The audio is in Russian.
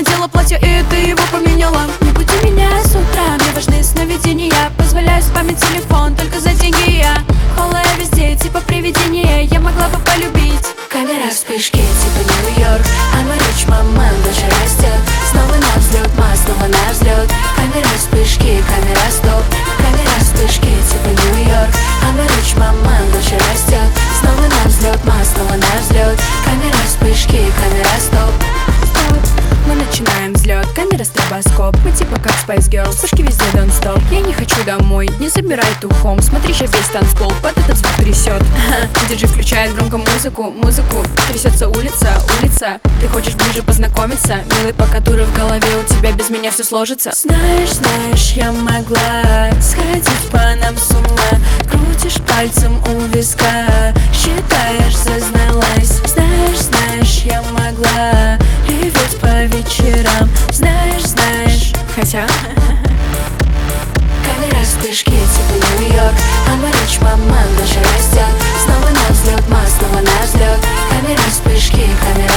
надела платье, и ты его поменяла. Не буди меня с утра, мне важны сновидения. Позволяю спамить телефон, только за деньги я холая везде, типа привидение. Я могла бы полюбить. Камера вспышки, типа Нью-Йорк. I'm a rich mama, дочь растет. Снова на взлет, снова на взлет. Камера вспышки, камера стоп. Камера вспышки, типа Нью-Йорк. I'm a rich mama, дочь растет. Снова на взлет, снова на взлет. Камера вспышки, камера стоп. Мы начинаем взлет, камера стробоскоп. Мы типа как Spice Girls, вспышки везде don't stop. Я не хочу домой, не забирай тухом. Смотри, сейчас весь танцпол под этот звук трясет. Диджей включает громко музыку. Трясется улица. Ты хочешь ближе познакомиться? Милый, пока туры в голове, у тебя без меня все сложится. Знаешь, я могла сходить по нам с ума. Крутишь пальцем у виска, считаешь, зазналась. Знаешь, я могла реветь по вечерам. Знаешь, Хотя... камера вспышки, типа Нью-Йорк. I'm a rich mama, дочь растет. Снова на взлет, снова на взлет. Камера вспышки, камера